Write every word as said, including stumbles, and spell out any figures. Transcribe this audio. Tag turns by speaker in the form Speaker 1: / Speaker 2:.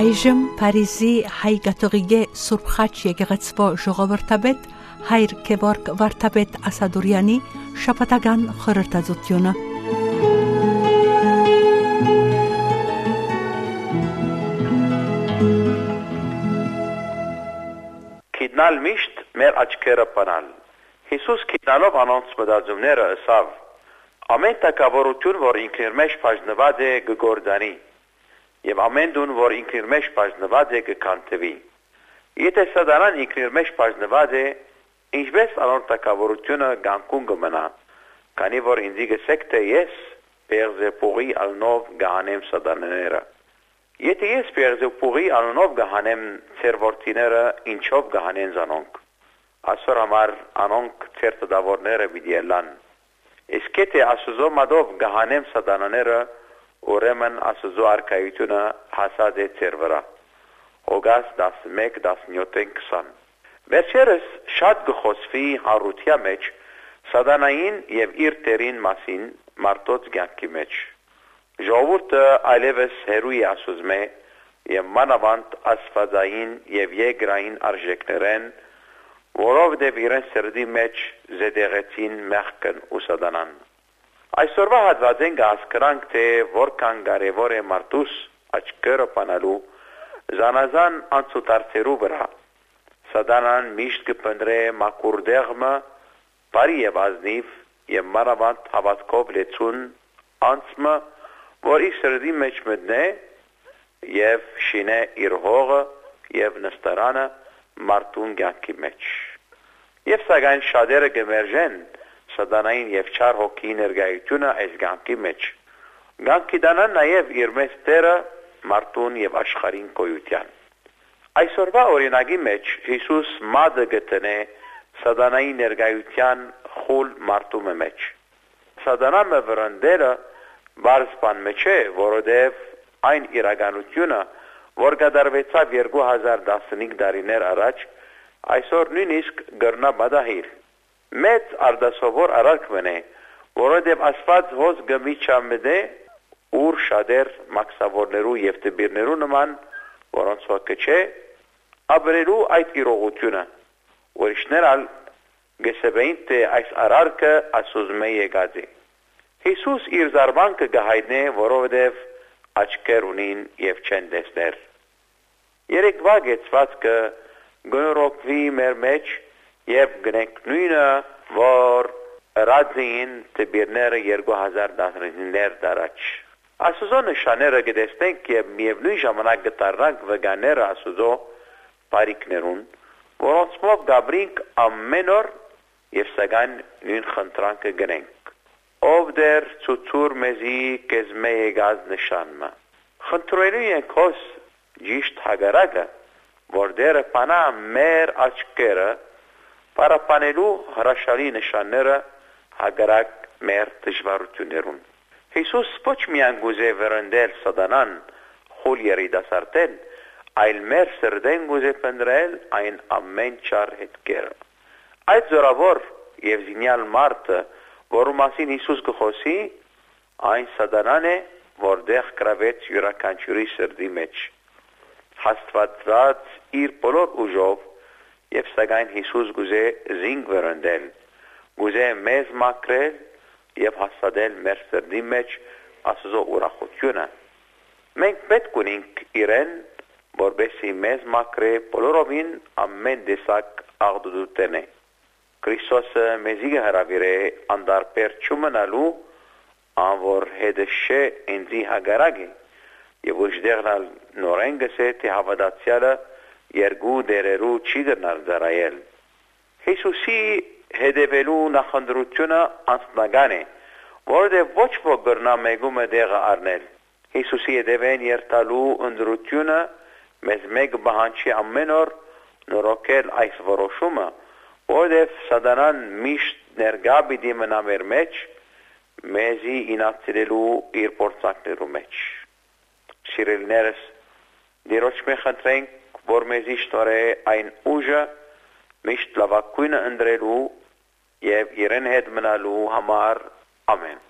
Speaker 1: Այժմ Փարիզի հայ կաթողիկե Սուրբ Խաչ եկեղեցվո ժողովրդապետ Հայր Գևորգ Վարդապետ Ասադուրյանի շաբաթական խորհրդածությունը։
Speaker 2: Քիդնալ միշտ մեր աչքերը պանալ։ Հիսուս քիդնալով անոնց մտածումները ըսավ. ամեն տակավորություն, որ ինքն իր մեջ բաժնված է, կգործանի, եւ ամեն դուն, որ ինքն իր մեջ բաժնված է, կքանթվի։ Եթե սատանան ինքն իր մեջ բաժնված է, ինչպես անոր տակավորությունը գանկուն կմնա, քանի որ ինձ գսեք թե ես Բերզեփուղի անունով գահանեմ սատանաները։ Եթե ես Բերզեփուղի անունով գահանեմ ծեր որդիները, ինչով գահանեն զանոնք։ Այսօր համար անոնք ծեր տդավորները պիտի ելան։ Իսկ եթե Աստծո մատով գահանեմ սատանաները, ուրեմն Աստծո արքայությունը հասած է ծեր վրա։ Հոգաս տասնմեկ տասնյոթ քսան։ Վերջերս շատ գխոսվի հարության մեջ սատանային եւ իր տերին մասին մարդոց կյանքի մեջ։ Ժողովուրդը այլևս հերույ է ասուզմե եւ մանավանդ աստվածային եւ երկրային արժեքներեն, որովհետեւ իրեն սրդի մեջ զետեղեցին մեղքն ու սատանան։ Այսօրվա հատվածեն կհասկրանք, թե որքան կարևոր է մարդուս աչքերը պանալու զանազան անցուդարձերու վրա։ Սատանան միշտ կփնտրե մաքուր դեղմը, բարի եւ ազնիվ եւ մանավանդ հավատքով լեցուն անցմը, որ իր սրդի մեջ մտնե եւ շինե իր հողը եւ նստարանը մարդուն կյանքի մեջ։ Եվ սակայն շատերը կմերժեն սատանային եւ չար հոգի ներկայությունը այս կյանքի մեջ։ Կյանքի դանան նաեւ իր մեծ տերը մարդուն եւ աշխարհին կոյության։ Այսօրվա օրինակի մեջ Հիսուս մատը գտնե սատանայի ներկայության խուլ մարդու մեջ։ Սատանամը վրընդերը բարձպան մեջ է, որովհետև այն իրականությունը, որ կատարվեցավ երկու հազար տասնհինգ տարիներ առաջ, այսօր նույնիսկ գրնա բադահիր։ Մեծ արդասովոր արարք մնե, որովհետև Աստված հոզ գմիչամդե ուր շատեր մաքսավորներու եւ տբիրներու նման, որոնց հոգը չէ, ապրելու այդ իրողությունը, ուրիշներ ալ գսեբեին թե այս արարքը ասուզմե եկած է։ Հիսուս իր զարմանքը գահայտնե, որովհետև աչքեր ունին եւ չեն տեսներ։ Երեկվա գեցվածքը գնորոքվի մեր մեջ եւ գնենք նույնը, որ ռադին տբիրները երկու հազար տասնհինգ տարած։ Աստծո նշանները կտեսնենք եւ միևնույն ժամանակ կտառնանք վգաները Աստծո բարիքներուն, որոնցով գաբրինք ամեն օր եւ սակայն նույն խնդրանքը գնենք։ Ով դեր ցուցուր մեզի կեզմե եկած նշանը։ Խնդրելու ենք հոս ճիշտ հագարակը, որ դերը պանա մեր աչքերը, պարապանելու հրաշալի նշանները հագարակ մեր դժվարություններուն։ Հիսուս ոչ միայն գուզե վրընդել սատանան խուլ երիտասարդեն, այլ մեր սրդեն գուզե փնտրել այն ամեն չար հետքերը։ Այդ զորավոր եւ զինյալ մարդը, որու մասին Հիսուս կխոսի, այն սատանան է, որ դեղ կրավեց յուրաքանչյուրի սրդի մեջ։ Հաստվածած իր բոլոր ուժով եւ սակայն Հիսուս գուզե զինք վրընդել, գուզե մեզ մաքրել եւ հաստատել մեր սրդի մեջ Աստծո ուրախությունը։ Մենք պետք ունենք իրեն, որբեսի մեզ մաքրե բոլորովին ամեն տեսակ աղդուդուտենե։ Քրիստոսը մեզի հրավիրե անդարբեր չմնալու, անոր հետը ինձի հագարագի եւ ուժդեղնալ նորեն գսե թե հավատացյալը երկու դերերու չի գնալ զարայել։ Հիսուսի հետևելու նախընտրությունը անձնական է, որովհետև ոչ ոք գրնա մեգումը դեղը առնել։ Հիսուսի հետևեն երթալու ընտրությունը մեզ մեկ բանջի ամեն օր նորոգել այս որոշումը, որովհետև սատանան միշտ ներկա պիտի մնա մեր մեջ, մեզի ինացրելու իր փորձակներու մեջ։ Սիրելիներս, դիրոջ մեզ խնդրենք, որ մեզի շնորհե այն ուժը միշտ լավագույնը ընտրելու եւ իրեն հետ մնալու համար։ Ամեն։